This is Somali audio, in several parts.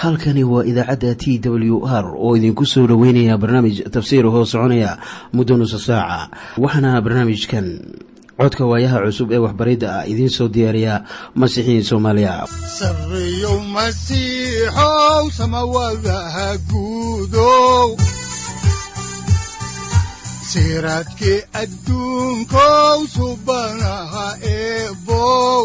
halkani waa idaacadda t w r oo idinku soo dhoweynaya barnaamij tafsiir hoo soconaya muddo nusa saaca waxaana barnaamijkan codka waayaha cusub ee waxbaridda ah idiin soo diyaariya masiixiin Soomaaliya. Sareeyo masiixow samawadaha guudow siraadkii adduunkow subanaha eebow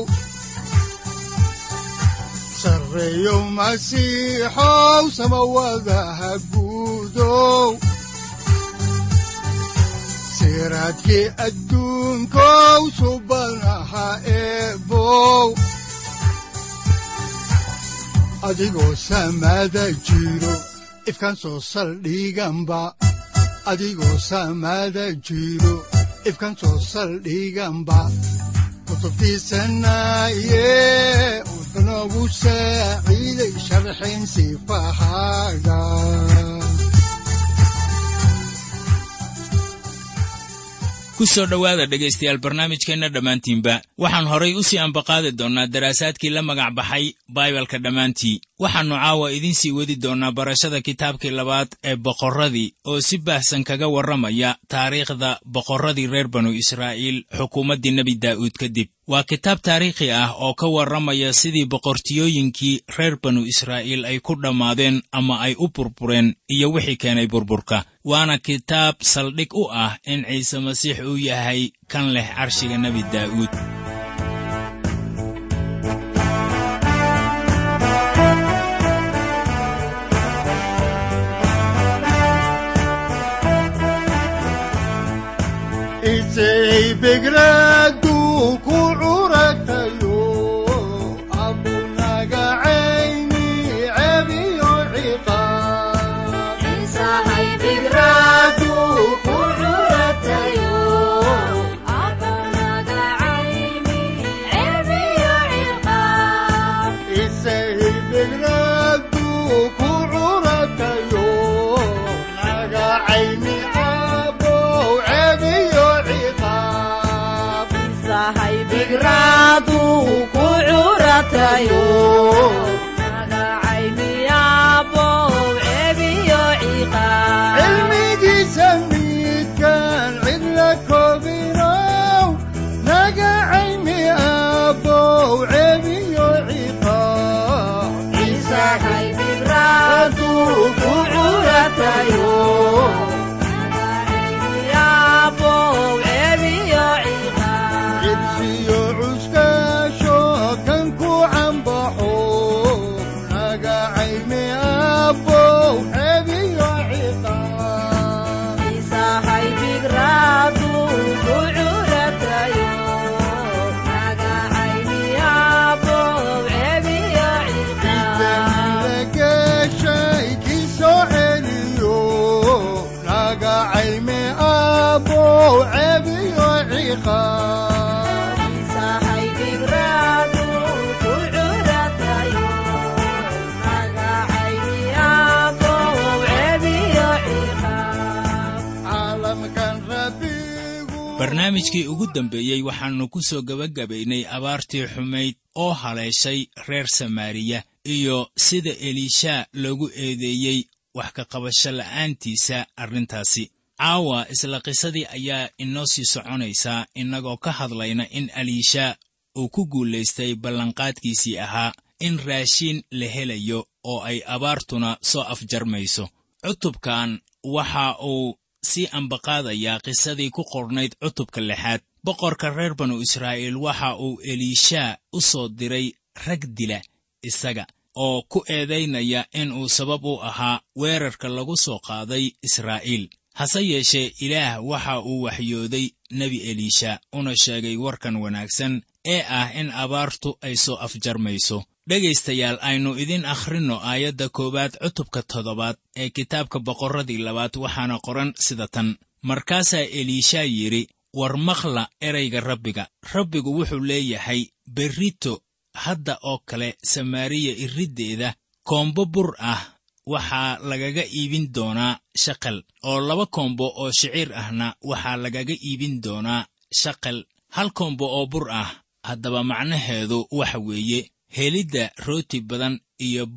Sareeyo masiixow samawadaha guudow siraadkii adduunkow subanaha eebow adigoo samada jiro ifkaan soo saldhiganba adigoo samada jiro ifkaan soo saldhiganba kutubtiisanaye unogu saaciiday sharxin sifahaaga ku soo dhowaada dhegaystayaal barnaamijkeenna dhammaantiinba waxaan horay u sii ambaqaadi doonnaa daraasaadkii la magac baxay baibalka dhammaantii waxaannu caawa idiin sii wadi doonnaa barashada kitaabkii labaad ee boqorradii oo si baahsan kaga warramaya taariikhda boqorradii reer banu israa'iil xukuumaddii nebi daa'uud kadib waa kitaab taariikhi ah oo ka warramaya sidii boqortiyooyinkii reer banu israa'iil ay ku dhammaadeen ama ay u burbureen iyo wixii keenay burburka waana kitaab saldhig u ah in ciise masiix uu yahay kan leh carshiga nebi daa'uud barnaamijkii ugu dambeeyey waxaannu ku soo gebagabaynay abaartii xumayd oo haleeshay reer samaariya iyo sida eliisha loogu eedeeyey wax ka qabasho la'aantiisa arrintaasi caawa isla qisadii ayaa inoo sii soconaysaa innagoo ka hadlayna in eliisha uu ku guulaystay ballanqaadkiisii ahaa in raashiin la helayo oo ay abaartuna soo afjarmayso cutubkan waxa uu sii ambaqaadayaa qisadii ku qornayd cutubka 6 boqorka reer banu israa'iil waxa uu eliisha u soo diray rag dila isaga oo ku eedaynaya in uu sabab u ahaa weerarka lagu soo qaaday israa'iil hase yeeshee ilaah waxa uu waxyooday nebi eliisha una sheegay warkan wanaagsan ee ah in abaartu ay soo afjarmayso dhegaystayaal aynu idin akhrinno aayadda 1 cutubka 7 ee kitaabka boqorradii labaad waxaana qoran sida tan markaasaa eliisha yidhi war maqla erayga rabbigu wuxuu leeyahay berrito hadda oo kale samaariya iriddeeda koombo bur ah waxaa lagaga iibin doonaa shaqal oo 2 koombo oo shiciir ahna waxaa lagaga iibin doonaa shaqal 1 koombo oo bur ah haddaba macnaheedu waxa weeye helidda rooti badan iyo bur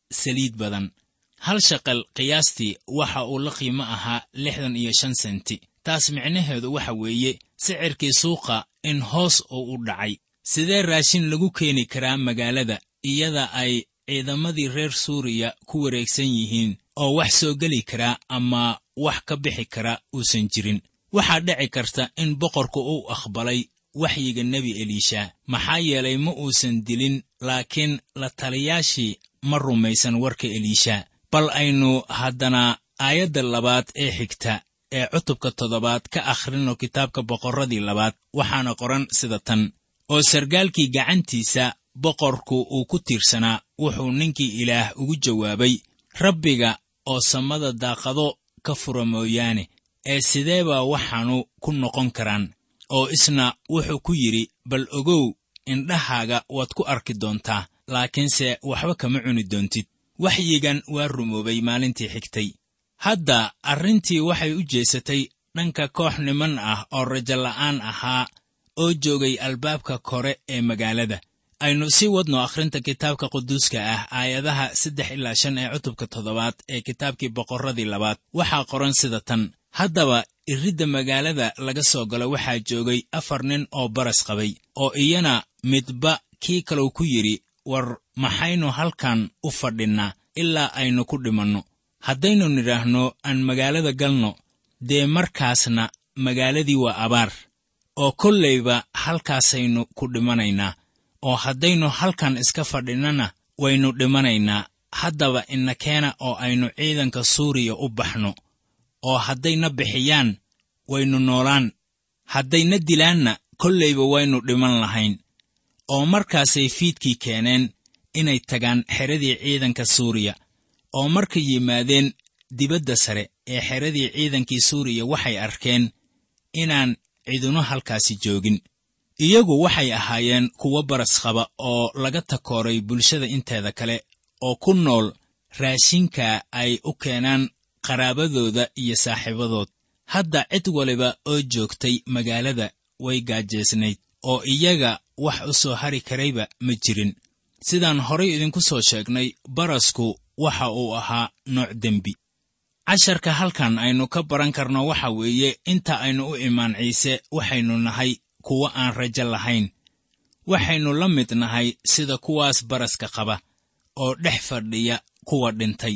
saliid badan. hal shaqal qiyaastii waxa uu la qiimo ahaa 65 senti. taas micnaheedu waxa weeye sicirkii suuqa in hoos uu u dhacay. sidee raashin lagu keeni karaa magaalada iyada ay ciidamadii reer Suuriya ku wareegsan yihiin oo wax soo geli kara ama wax ka bixi kara uusan jirin? waxaa dhici karta in boqorku uu aqbalay waxyiga nebi Elisha, maxaa yeelay ma uusan dilin, laakiin la taliyaashii ma rumaysan warka Elisha. bal aynu haddana aayadda 2 ee xigta ee cutubka 7 ka akhrino kitaabka boqorradii 2. waxaana qoran sida tan: oo sargaalkii gacantiisa boqorku uu ku tiirsanaa wuxuu ninkii Ilaah ugu jawaabay, Rabbiga oo samada daaqado ka fura mooyaane, ee sideeba waxaanu ku noqon karaan? oo isna wuxuu ku yidhi, bal ogow, indhahaaga waad ku arki doontaa, laakiinse waxba kama cuni doontid. waxyigan waa rumoobay maalintii xigtay. hadda arrintii waxay u jeesatay dhanka koox niman ah oo rajo la'aan ahaa oo joogay albaabka kore ee magaalada. aynu sii wadno akhrinta kitaabka quduuska ah aayadaha 3 ilaa 5 ee cutubka 7 ee kitaabkii boqorradii 2. waxaa qoran sida tan: haddaba iridda magaalada laga soo galo waxaa joogay 4 nin oo baras qabay, oo iyana midba kii kalow ku yidhi, war maxaynu halkan u fadhinnaa ilaa aynu ku dhimanno? haddaynu nidhaahno aan magaalada galno, dee markaasna magaaladii waa abaar, oo kollayba halkaasaynu ku dhimanaynaa. oo haddaynu halkan iska fadhinnana waynu dhimanaynaa. haddaba ina keena oo aynu ciidanka Suuriya u baxno, oo haddayna bixiyaan waynu noolaan, haddayna dilaanna kollayba waynu dhiman lahayn. oo markaasay fiidkii keeneen inay tagaan xeradii ciidanka Suuriya. oo markay yimaadeen dibadda sare ee xeradii ciidankii Suuriya waxay arkeen inaan ciduna halkaasi joogin. iyagu waxay ahaayeen kuwo baras qaba oo laga takooray bulshada inteeda kale, oo ku nool raashinka ay u keenaan qaraabadooda iyo saaxiibadood. hadda cid waliba oo joogtay magaalada way gaajeesnayd, oo iyaga wax u soo hari karayba ma jirin. sidaan horay idinku soo sheegnay, barasku waxa uu ahaa nooc dembi. casharka halkan aynu ka baran karno waxa weeye, inta aynu u imaan Ciise waxaynu nahay kuwa aan rajo lahayn. waxaynu la mid nahay sida kuwaas baraska qaba oo dhex fadhiya kuwa dhintay,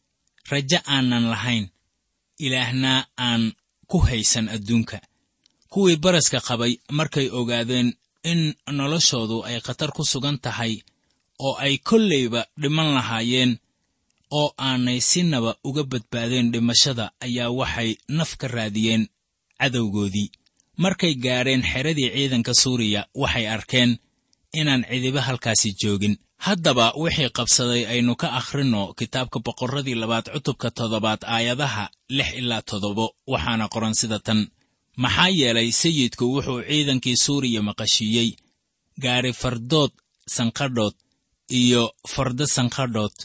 rajo aanan lahayn, ilaahna aan ku haysan adduunka. kuwii baraska qabay markay ogaadeen in noloshoodu ay khatar ku sugan tahay oo ay kollayba dhiman lahaayeen, oo aanay sinaba uga badbaadeen dhimashada, ayaa waxay naf ka raadiyeen cadowgoodii. markay gaadheen xeradii ciidanka Suuriya waxay arkeen inaan cidiba halkaasi joogin. haddaba wixii qabsaday aynu ka akhrino kitaabka boqorradii 2 cutubka 7 aayadaha 6 ilaa 7. waxaana qoran sida tan: maxaa yeelay sayidku wuxuu ciidankii Suuriya maqashiiyey gaari fardood sanqadhood iyo fardo sanqadhood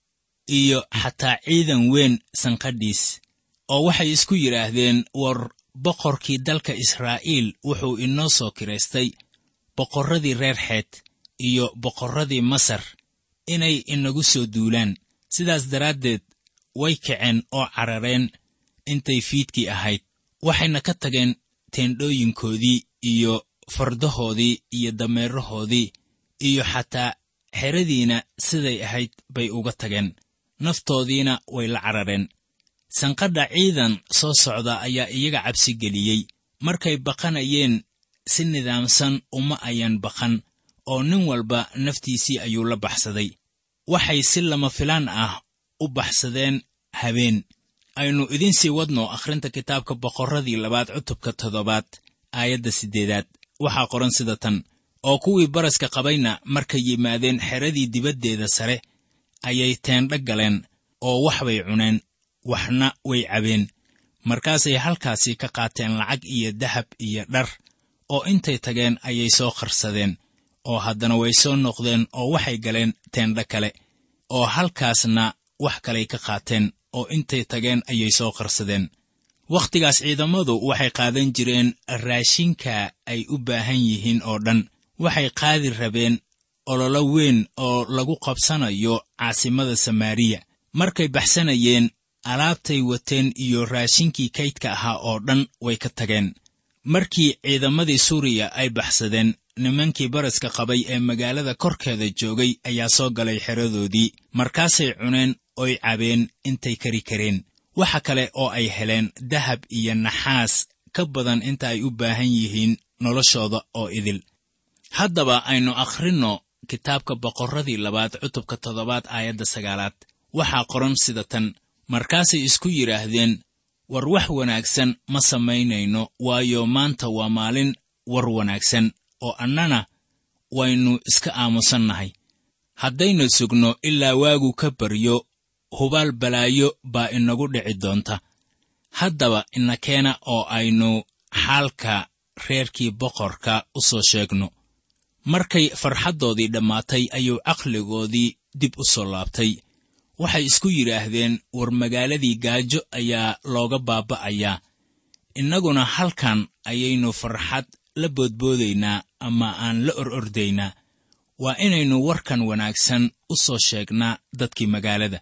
iyo xataa ciidan weyn sanqadhiis, oo waxay isku yidhaahdeen, war boqorkii dalka Israa'iil wuxuu inoo soo kiraystay boqorradii reer Xeet iyo boqorradii Masar inay inagu soo duulaan. sidaas daraaddeed way kaceen oo carareen intay fiidkii ahayd, waxayna ka tageen teendhooyinkoodii iyo fardahoodii iyo dameerahoodii, iyo xataa xeradiina siday ahayd bay uga tageen, naftoodiina way la carareen. sanqadha ciidan soo socda ayaa iyaga cabsi geliyey. markay baqanayeen si nidaamsan uma ayan baqan, oo nin walba naftiisii ayuu la baxsaday. waxay si lama filaan ah u baxsadeen habeen. aynu idin sii wadno akhrinta kitaabka boqorradii 2 cutubka 7 aayadda 8. waxaa qoran sida tan: oo kuwii baraska qabayna markay yimaadeen xeradii dibaddeeda sare ayay teendho galeen, oo wax bay cuneen, waxna way cabeen. markaasay halkaasi ka qaateen lacag iyo dahab iyo dhar, oo intay tageen ayay soo qarsadeen. oo haddana way soo noqdeen oo waxay galeen teendho kale, oo halkaasna wax kalay ka qaateen, oo intay tageen ayay soo qarsadeen. wakhtigaas ciidamadu waxay qaadan jireen raashinka ay u baahan yihiin oo dhan. waxay qaadi rabeen ololo weyn oo lagu qabsanayo caasimada Samaariya. Markay baxsanayeen, alaabtay wateen iyo raashinkii kaydka ahaa oo dhan way ka tageen. Markii ciidamadii Suuriya ay baxsadeen, nimankii baraska qabay ee magaalada korkeeda joogay ayaa soo galay xeradoodii. Markaasay cuneen oy cabeen intay kari kareen. Waxa kale oo ay heleen dahab iyo naxaas ka badan inta ay u baahan yihiin noloshooda oo idil. Haddaba aynu akhrinno kitaabka Boqorradii labaad cutubka 7 aayadda 9. Waxaa qoran sida tan: markaasay isku yidhaahdeen, war wax wanaagsan ma samaynayno, waayo maanta waa maalin war wanaagsan, oo annana waynu iska aamusannahay. Haddaynu sugno ilaa waagu ka baryo, hubaal balaayo baa inagu dhici doonta. Haddaba ina keena oo aynu xaalka reerkii boqorka u soo sheegno. Markay farxaddoodii dhammaatay ayuu caqligoodii dib u soo laabtay. Waxay isku yidhaahdeen, war magaaladii gaajo ayaa looga baaba'ayaa. Innaguna halkan ayaynu farxad la boodboodaynaa ama aan la orordaynaa. Waa inaynu warkan wanaagsan u soo sheegnaa dadkii magaalada.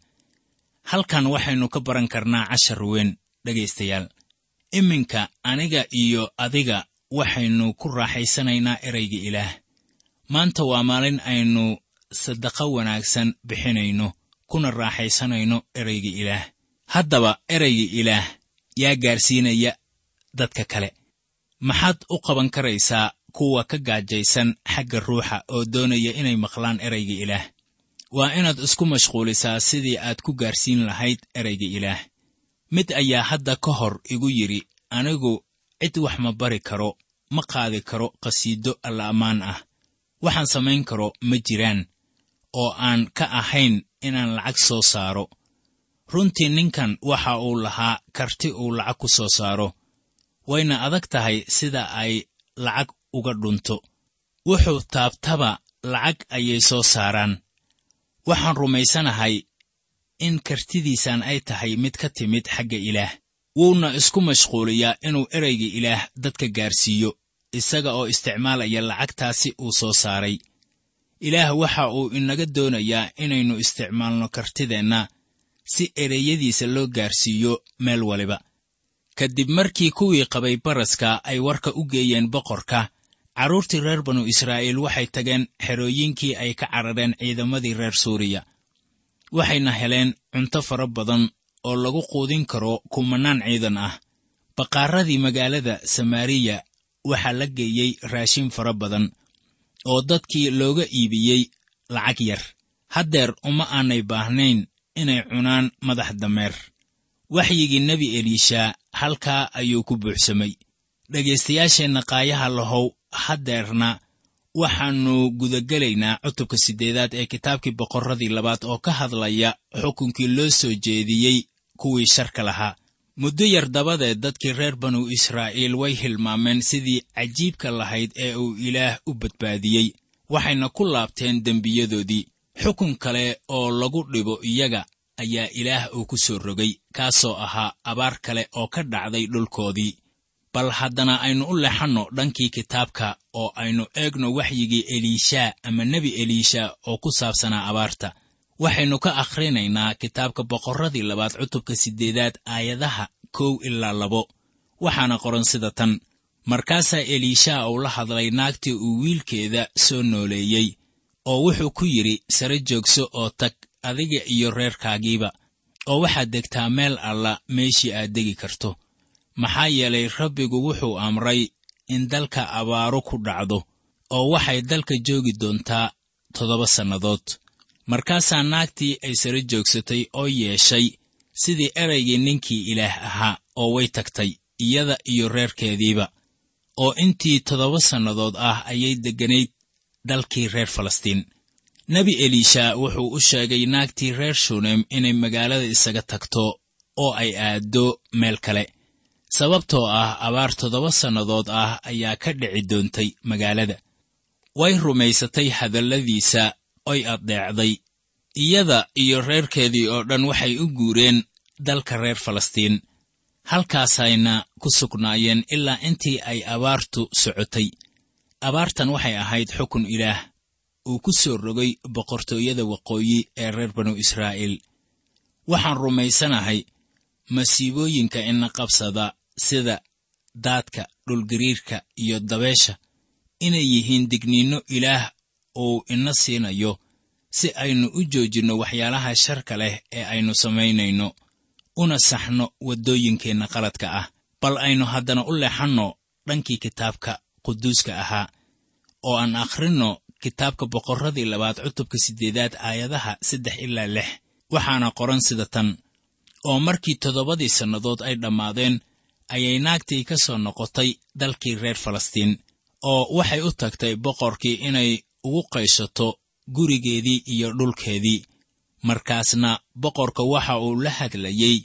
Halkan waxaynu ka baran karnaa cashar weyn, dhegaystayaal. Iminka aniga iyo adiga waxaynu ku raaxaysanaynaa erayga Ilaah. Maanta waa maalin aynu sadaqo wanaagsan bixinayno, kuna raaxaysanayno erayga Ilaah. Haddaba erayga Ilaah yaa gaarsiinaya dadka kale. Maxaad u qaban karaysaa kuwa ka gaajaysan xagga ruuxa oo doonaya inay maqlaan erayga Ilaah? Waa inaad isku mashquulisaa sidii aad ku gaarsiin lahayd erayga Ilaah. Mid ayaa hadda ka hor igu yidhi, anigu cid wax ma bari karo, ma qaadi karo qasiido alla-ammaan ah. Waxaan samayn karo ma jiraan, oo aan ka ahayn inaan lacag soo saaro. Runtii ninkan waxa uu lahaa karti uu lacag ku soo saaro. Wayna adag tahay sida ay lacag uga dhunto. Wuxuu taabtaba lacag ayay soo saaraan. Waxaan rumaysanahay in kartidiisan ay tahay mid ka timid xagga Ilaah. Wuuna isku mashquuliyaa inuu erayga Ilaah dadka gaarsiiyo, isaga oo isticmaalaya lacagtaasi uu soo saaray. Ilaah waxa uu inaga doonayaa inaynu isticmaalno kartideenna si ereyadiisa loo gaarsiiyo meel waliba. Kadib markii kuwii qabay baraska ay warka u geeyeen boqorka, carruurtii reer banu Israa'iil waxay tageen xerooyinkii ay ka carareen ciidamadii reer Suuriya. Waxayna heleen cunto fara badan oo lagu quudin karo kumanaan ciidan ah. Baqaaradii magaalada Samaariya waxaa la geeyey raashin fara badan oo dadkii looga iibiyey lacag yar. Haddeer uma aanay baahnayn inay cunaan madax dameer. Waxyigii nebi Eliisha halkaa ayuu ku buuxsamay. Dhegaystayaasheenna qaayaha lahow, haddeerna waxaannu gudagelaynaa cutubka 8 ee kitaabkii Boqorradii labaad oo ka hadlaya xukunkii loo soo jeediyey kuwii sharka lahaa. Muddo yar dabadeed dadkii reer banu Israa'iil way hilmaameen sidii cajiibka lahayd ee uu Ilaah u badbaadiyey. Waxayna ku laabteen dembiyadoodii. Xukun kale oo lagu dhibo iyaga ayaa Ilaah uu ku soo rogay, kaasoo ahaa abaar kale oo ka dhacday dhulkoodii. Bal haddana aynu u leexanno dhankii kitaabka oo aynu eegno waxyigii Eliisha ama nebi Eliisha oo ku saabsanaa abaarta. Waxaynu ka akhrinaynaa kitaabka Boqorradii labaad cutubka 8 aayadaha 1 ilaa 2. Waxaana qoran sida tan: markaasaa Eliisha uu la hadlay naagtii uu wiilkeeda soo nooleeyey, oo wuxuu ku yidhi, sare joogso oo tag, adiga iyo reerkaagiiba, oo waxaad degtaa meel alla meeshii aad degi karto. Maxaa yeelay Rabbigu wuxuu amray in dalka abaaro ku dhacdo, oo waxay dalka joogi doontaa 7 sannadood. Markaasaa naagtii ay sare joogsatay oo yeeshay sidii eraygii ninkii Ilaah ahaa, oo way tagtay iyada iyo reerkeediiba, oo intii 7 sannadood ah ayay degganayd dalkii reer Falastiin. Nebi Eliisha wuxuu u sheegay naagtii reer Shuneem inay magaalada isaga tagto oo ay aaddo meel kale, sababtoo ah abaar 7 sannadood ah ayaa ka dhici doontay magaalada. Way rumaysatay hadalladiisa oy addeecday. Iyada iyo reerkeedii oo dhan waxay u guureen dalka reer Falastiin. Halkaasayna ku sugnaayeen ilaa intii ay abaartu socotay. Abaartan waxay ahayd xukun Ilaah. uu ku soo rogay boqortooyada waqooyi ee reer banu Israa'iil. Waxaan rumaysanahay masiibooyinka ina qabsada sida daadka, dhulgariirka iyo dabeesha inay yihiin digniino Ilaah uu ina siinayo si aynu u joojinno waxyaalaha sharka leh ee aynu samaynayno, una saxno waddooyinkeenna qaladka ah. Bal aynu haddana u leexanno dhankii kitaabka quduuska ahaa oo aan akhrinno kitaabka boqorradii 2 cutubka 8 aayadaha 3 ilaa 6. waxaana qoran sida tan: oo markii 7 sannadood ay dhammaadeen ayay naagtii ka soo noqotay dalkii reer Falastiin, oo waxay u tagtay boqorkii inay ugu qayshato gurigeedii iyo dhulkeedii. markaasna boqorka waxa uu la hadlayey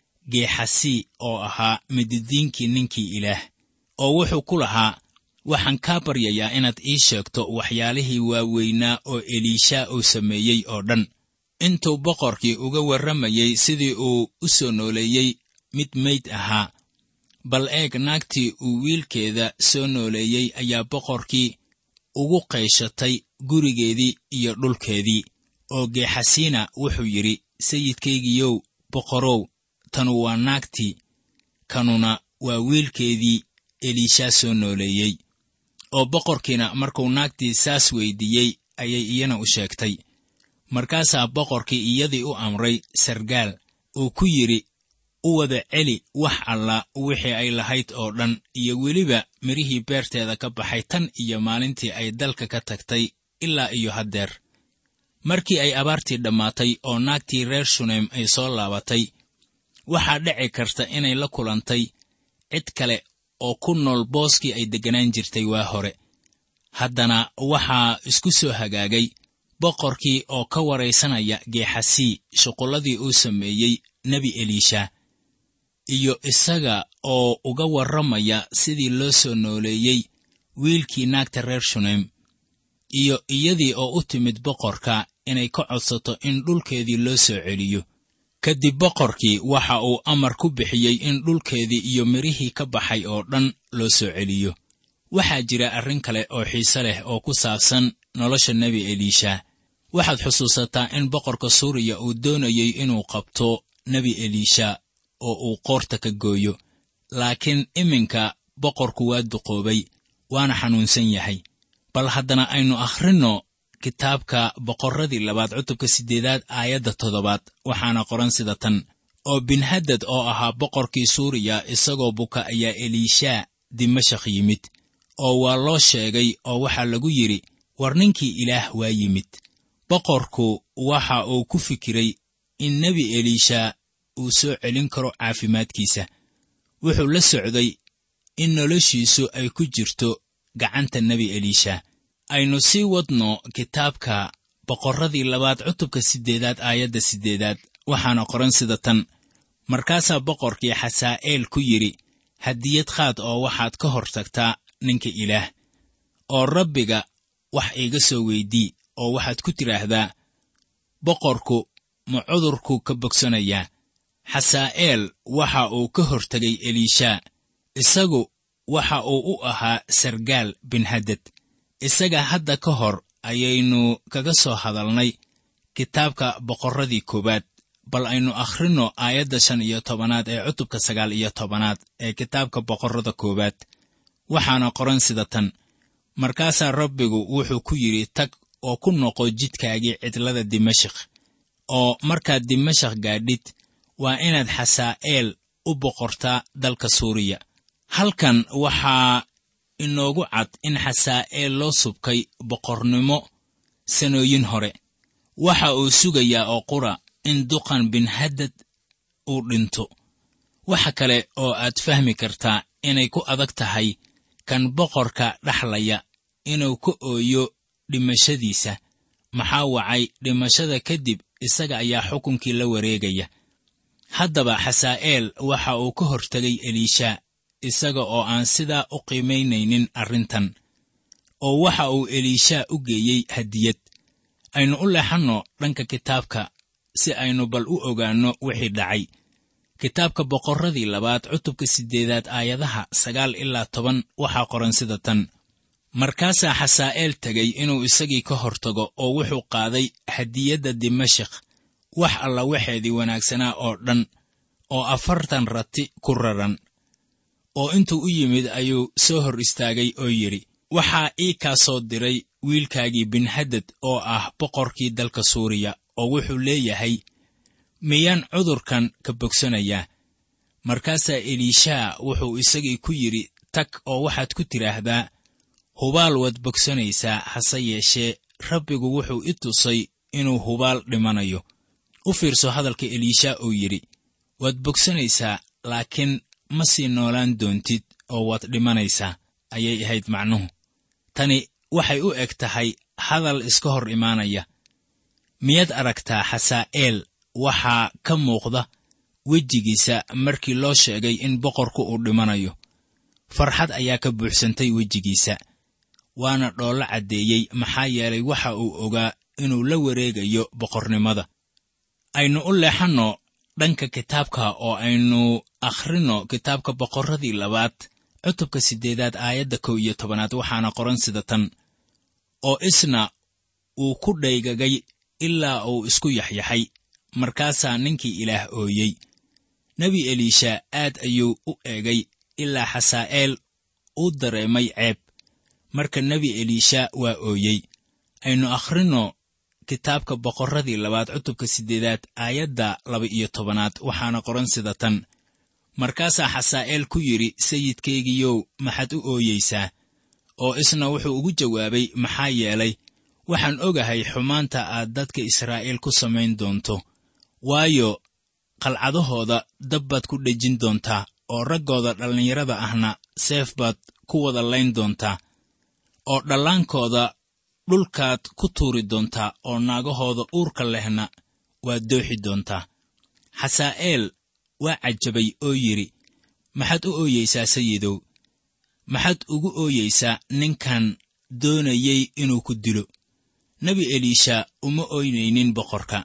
Geexasi oo ahaa mididiinkii ninkii Ilaah, oo wuxuu ku lahaa, waxaan kaa baryayaa inaad ii sheegto waxyaalihii waaweynaa oo Eliisha uu sameeyey oo dhan. intuu boqorkii uga warramayey sidii uu u soo nooleeyey mid meyd ahaa, bal eeg, naagtii uu wiilkeeda soo nooleeyey ayaa boqorkii ugu qayshatay gurigeedii iyo dhulkeedii. oo Geexasina wuxuu yidhi, sayidkaygiyow boqorow, tanu waa naagtii, kanuna waa wiilkeedii Eliisha soo nooleeyey. oo boqorkiina markuu naagtii saas weydiiyey ayay iyana u sheegtay. markaasaa boqorkii iyadii u amray sargaal uu ku yidhi, u wada celi wax alla wixii ay lahayd oo dhan, iyo weliba mirihii beerteeda ka baxay tan iyo maalintii ay dalka ka tagtay ilaa iyo haddeer. markii ay abaartii dhammaatay oo naagtii reer Shuneym ay soo laabatay, waxaa dhici karta inay la kulantay cid kale oo ku nool booskii ay degganaan jirtay waa hore. haddana waxaa isku soo hagaagay boqorkii oo ka waraysanaya Geexasi shuqulladii uu sameeyey nebi Eliisha, iyo isaga oo uga warramaya sidii loo soo nooleeyey wiilkii naagta reer Shuneym, iyo iyadii oo u timid boqorka inay ka codsato in dhulkeedii loo soo celiyo. kadib boqorkii waxa uu amar ku bixiyey in dhulkeedii iyo mirihii ka baxay oo dhan loo soo celiyo. waxaa jira arrin kale oo xiise leh oo ku saabsan nolosha nebi Eliisha. waxaad xusuusataa in boqorka Suuriya uu doonayey inuu qabto nebi Eliisha oo uu qoorta ka gooyo, laakiin iminka boqorku waa duqoobay, waana xanuunsan yahay. bal haddana aynu akhrinno kitaabka boqorradii 2 cutubka 8 aayadda 7. waxaana qoran sida tan: oo Binhadad oo ahaa boqorkii Suuriya isagoo buka ayaa Eliisha Dimashaq yimid, oo waa loo sheegay oo waxaa lagu yidhi, war ninkii Ilaah waa yimid. boqorku waxa uu ku fikiray in nebi Eliisha uu soo celin karo caafimaadkiisa. wuxuu la socday in noloshiisu ay ku jirto gacanta nebi Eliisha. aynu sii wadno kitaabka boqorradii 2 cutubka 8 aayadda 8. waxaana qoran sida tan: markaasaa boqorkii Xasaa'eel ku yidhi, hadiyad qaad oo waxaad ka hor tagtaa ninka Ilaah, oo Rabbiga wax iiga soo weydii, oo waxaad ku tidhaahdaa, boqorku ma cudurku ka bogsanayaa? Xasaa'eel waxa uu ka hortegay Eliisha. isagu waxa uu u ahaa sargaal Binhadad. isaga hadda ka hor ayaynu kaga soo hadalnay kitaabka boqorradii 1. bal aynu akhrinno aayadda 15 ee cutubka 19 ee kitaabka boqorrada 1. waxaana qoran sida tan: markaasaa Rabbigu wuxuu ku yidhi, tag oo ku noqo jidkaagii cidlada Dimashaq, oo markaad Dimashaq gaadhid waa inaad Xasaa'eel u boqortaa dalka Suuriya. halkan waxaa inoogu cad in Xasaa'eel loo subkay boqornimo sanooyin hore. waxa uu sugayaa oo qura in duqan Binhadad uu dhinto. waxa kale oo aad fahmi kartaa inay ku adag tahay kan boqorka dhaxlaya inuu ka ooyo dhimashadiisa. maxaa wacay dhimashada kadib isaga ayaa xukunkii la wareegaya. haddaba Xasaa'eel waxa uu ka hortegay Eliisha isaga oo aan sidaa u qiimaynaynin arrintan, oo waxa uu Eliisha u geeyey hadiyad. aynu u leexanno dhanka kitaabka si aynu bal u ogaanno wixii dhacay. kitaabka boqorradii 2 cutubka 8 aayadaha 9 ilaa 10 waxaa qoran sida tan: markaasaa xasaa'eel tegay inuu isagii ka hortago oo wuxuu qaaday hadiyadda dimashik wax alla waxeedii wanaagsanaa oo dhan oo 40 rati ku raran oo intuu u yimid ayuu soo hor istaagay oo yidhi waxaa ii kaa soo diray wiilkaagii binhadad oo ah boqorkii dalka suuriya oo wuxuu leeyahay miyaan cudurkan ka bogsanayaa markaasaa eliishaa wuxuu isagii ku yidhi tag oo waxaad ku tidhaahdaa hubaal waad bogsanaysaa hase yeeshee rabbigu wuxuu i tusay inuu hubaal dhimanayo u fiirso hadalka eliishaa uu yidhi waad bogsanaysaa laakiin ma sii noolaan doontid oo waad dhimanaysaa ayay ahayd macnuhu tani waxay u eg tahay hadal iska hor imaanaya miyaad aragtaa xasaa'eel waxaa ka muuqda wejigiisa markii loo sheegay in boqorku uu dhimanayo farxad ayaa ka buuxsantay wejigiisa waana dhoolla caddeeyey maxaa yeelay waxa uu ogaa inuu la wareegayo boqornimada aynu u leexanno dhanka kitaabka oo aynu akhrino kitaabka boqorradii 2 cutubka 8 aayadda 11 waxaana qoran sida tan oo isna uu ku dhaygagay ilaa uu isku yaxyaxay markaasaa ninkii ilaah ooyey nebi eliisha aad ayuu u eegay ilaa xasaa'eel uu dareemay ceeb marka nebi eliisha waa ooyey aynu akhrino kitaabka boqorradii 2 cutubka 8 aayadda 12 waxaana qoran sida tan markaasaa xasaa'eel ku yidhi sayidkaygiyow maxaad u ooyeysaa oo isna wuxuu ugu jawaabay maxaa yeelay waxaan ogahay xumaanta aad dadka israa'iil ku samayn doonto waayo qalcadahooda dab baad ku dhejin doontaa oo raggooda dhallinyarada ahna seef baad ku wada layn doontaa oo dhallaankooda dhulkaad ku tuuri doontaa oo naagahooda uurka lehna waad dooxi doontaa xasaa'eel waa cajabay oo yidhi maxaad u ooyeysaa sayidow maxaad ugu ooyeysaa ninkan doonayey inuu ku dilo nebi eliisha uma ooynaynin boqorka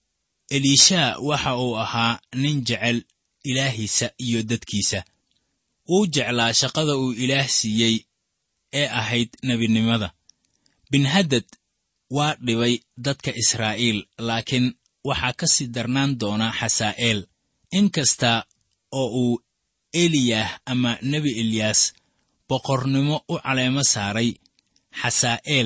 eliisha waxa uu ahaa nin jecel ilaahiisa iyo dadkiisa wuu jeclaa shaqada uu ilaah siiyey ee ahayd nebinimada binhadad waa dhibay dadka israa'iil laakiin waxaa ka sii darnaan doona xasaa'eel inkasta oo uu eliyah ama nebi eliyas boqornimo u caleemo saaray xasaa'eel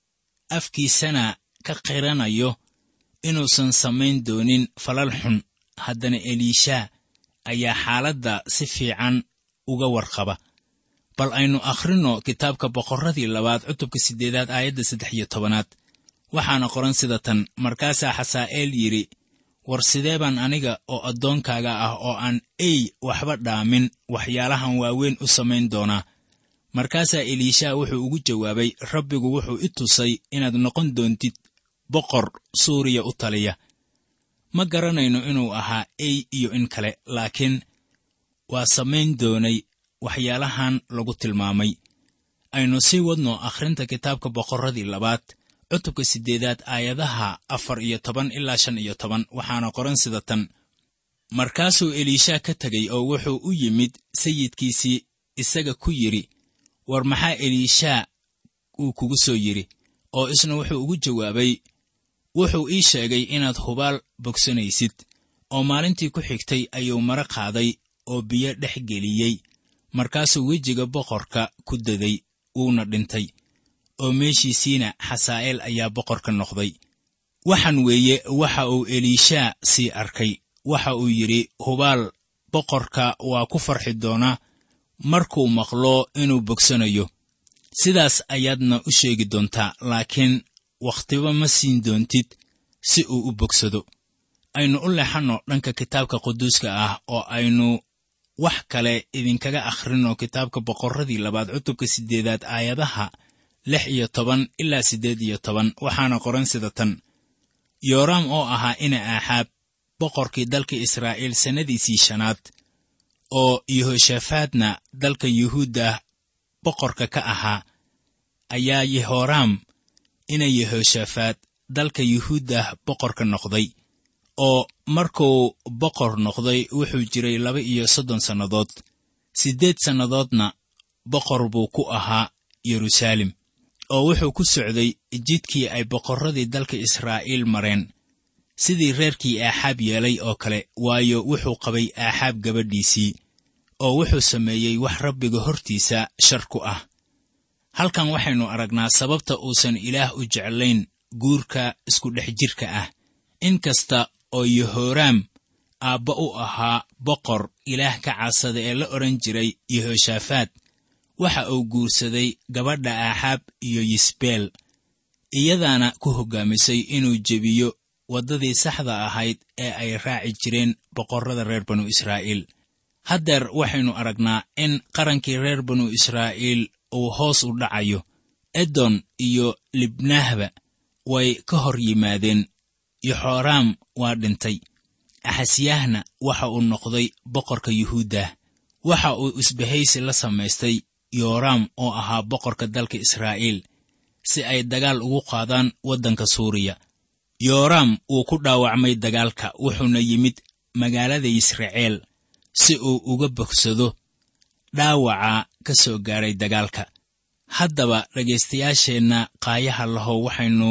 afkiisana ka qiranayo inuusan samayn doonin falal xun haddana eliisha ayaa xaaladda si fiican uga warqaba bal aynu akhrino kitaabka boqorradii 2 cutubka 8 aayadda 13 waxaana qoran sida tan markaasaa xasaa'eel yidhi war sidee baan aniga oo addoonkaaga ah oo aan waxba dhaamin waxyaalahan waaweyn u samayn doonaa markaasaa eliisha wuxuu ugu jawaabay rabbigu wuxuu i tusay inaad noqon doontid boqor suuriya u taliya ma garanayno inuu ahaa iyo in kale laakiin waa samayn doonay waxyaalahan lagu tilmaamay aynu sii wadno akhrinta kitaabka boqorradii 2 cutubka 8 aayadaha 14 ilaa 15 waxaana qoran sida tan markaasuu eliisha ka tegey oo wuxuu u yimid sayidkiisii isaga ku yidhi war maxaa eliisha uu kugu soo yidhi oo isna wuxuu ugu jawaabay wuxuu ii sheegay inaad hubaal bogsanaysid oo maalintii ku xigtay ayuu mara qaaday oo biyo dhex geliyey markaasuu wejiga boqorka ku daday wuuna dhintay oo meeshiisiina xasaa'eel ayaa boqorka noqday waxaan weeye waxa uu eliisha sii arkay waxa uu yidhi hubaal boqorka waa ku farxi doonaa markuu maqlo inuu bogsanayo sidaas ayaadna u sheegi doontaa laakiin wakhtiba ma siin doontid si uu u bogsado aynu u leexanno dhanka kitaabka quduuska ah oo aynu wax kale idinkaga akhrino kitaabka boqorradii 2 cutubka 8 aayadaha 16 ilaa 18 waxaana qoran sida tan yooraam oo ahaa ina aaxaab boqorkii dalka israa'iil sannadiisii 5 oo yehooshafaadna dalka yuhuudda boqorka ka ahaa ayaa yehoraam ina yehooshafaad dalka yuhuudda boqorka noqday oo markuu boqor noqday wuxuu jiray 32 sannadood 8 sannadoodna boqor buu ku ahaa yeruusaalem oo wuxuu ku socday jidkii ay boqorradii dalka israa'iil mareen sidii reerkii aaxaab yeelay oo kale, waayo wuxuu qabay aaxaab gabadhiisii oo wuxuu sameeyey wax rabbiga hortiisa shar ku ah. halkan waxaynu aragnaa sababta uusan ilaah u jeclayn guurka isku dhex jirka ah. in kasta oo yehoraam aabba u ahaa boqor ilaah ka cabsada ee la odhan jiray yehoshaafaad, waxa uu guursaday gabadha aaxaab iyo yisbeel, iyadaana ku hoggaamisay inuu jebiyo waddadii saxda ahayd ee ay raaci jireen boqorrada reer banu israa'iil. haddeer waxaynu aragnaa in qarankii reer banu israa'iil uu hoos u dhacayo. edom iyo libnahba way ka hor yimaadeen. yoxoraam waa dhintay. axasyaahna waxa uu noqday boqorka yuhuuddah. waxa uu isbahaysi la samaystay yoraam oo ahaa boqorka dalka israa'iil si ay dagaal ugu qaadaan waddanka suuriya. yoraam wuu ku dhaawacmay dagaalka, wuxuuna yimid magaalada yisraceel si uu uga bogsado dhaawaca ka soo gaaray dagaalka. haddaba dhegaystayaasheenna qaayaha lahow, waxaynu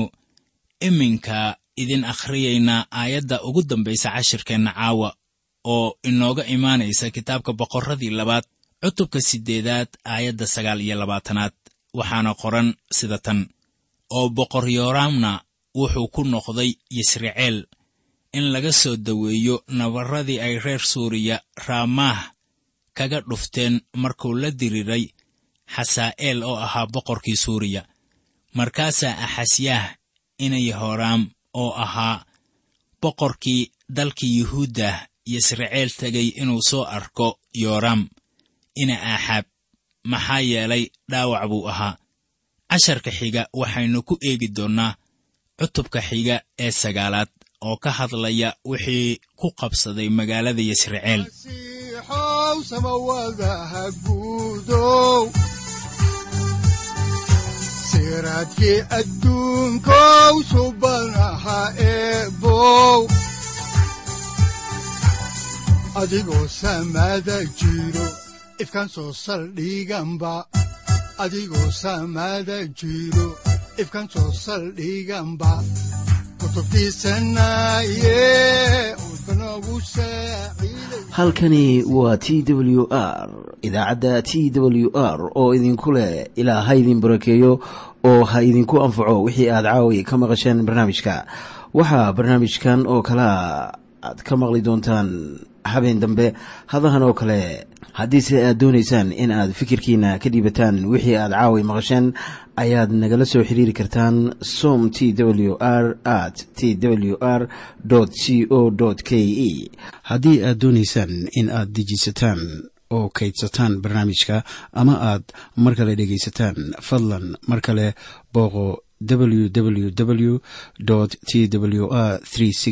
iminka idin akhriyaynaa aayadda ugu dambaysa cashirkeenna caawa oo inooga imaanaysa kitaabka boqorradii labaad cutubka 8 aayadda 29. waxaana qoran sida tan: oo boqor yoraamna wuxuu ku noqday yisraceel in laga soo daweeyo nabarradii ay reer suuriya raamaah kaga dhufteen markuu la diriiray xasaa'eel oo ahaa boqorkii suuriya. markaasaa axasyaah ina yehoraam oo ahaa boqorkii dalkii yuhuuddah yisraceel tegay inuu soo arko yoraam ina aaxaab, maxaa yeelay dhaawac buu ahaa. casharka xiga waxaynu ku eegi doonnaa cutubka xiga ee 9 oo ka hadlaya wixii ku qabsaday magaalada yisraceel. masiixow samawadaha guudow, siraadkii adduunkow subanaha eebow, adigoo samada jiro ifkan soo saldhiganba, adigoo samada jiro ifkan soo saldhiganba. halkani waa t w r, idaacadda t w r oo idinku leh ilaa ha idin barakeeyo oo ha idinku anfaco wixii aad caawi ka maqasheen barnaamijka. waxaa barnaamijkan oo kalea aad ka maqli doontaan habeen dambe hadahan oo kale. haddiise aad doonaysaan in aad fikirkiina ka dhiibataan wixii aad caawi maqasheen, ayaad nagala soo xiriiri kartaan som t w r @ t w r c o k e. haddii aad doonaysaan in aad dejiisataan oo kaydsataan barnaamijka ama aad mar kale dhegaysataan, fadlan mar kale booqo www t w r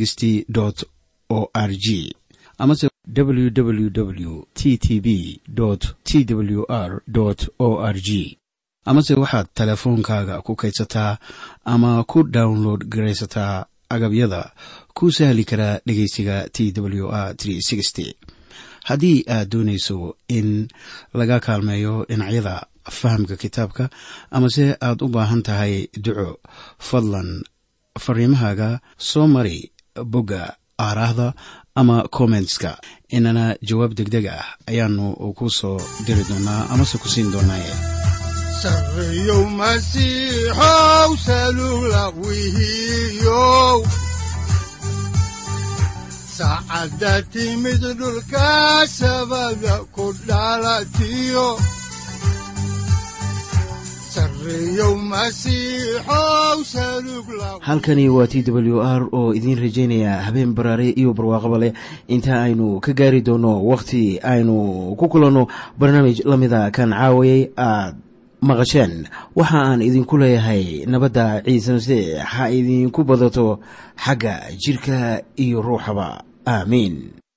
o r g amase www t t b t w r o r g. amase waxaad teleefoonkaaga ku kaydsataa ama ku download garaysataa agabyada ku sahli karaa dhegaysiga t w r. haddii aad doonayso in laga kaalmeeyo dhinacyada fahamka kitaabka amase aad u baahan tahay duco, fadlan fariimahaaga soo mari bogga aaraahda ama commentska, inana jawaab degdeg ah ayaanu ku soo diri doonaa amase ku siin doonaaye. sareeyow masiixow salugla wihiyow, saacadda timid dhulka sabada ku dhalatiyo, halkani waa t w r oo idiin rajaynaya habeen baraare iyo barwaaqaba leh, inta aynu ka gaari doono wakhti aynu ku kulanno barnaamij la mida kan caawayay aad maqasheen. waxa aan idinku leeyahay nabadda ciise masiix ha idinku badato xagga jidhka iyo ruuxaba. aamiin.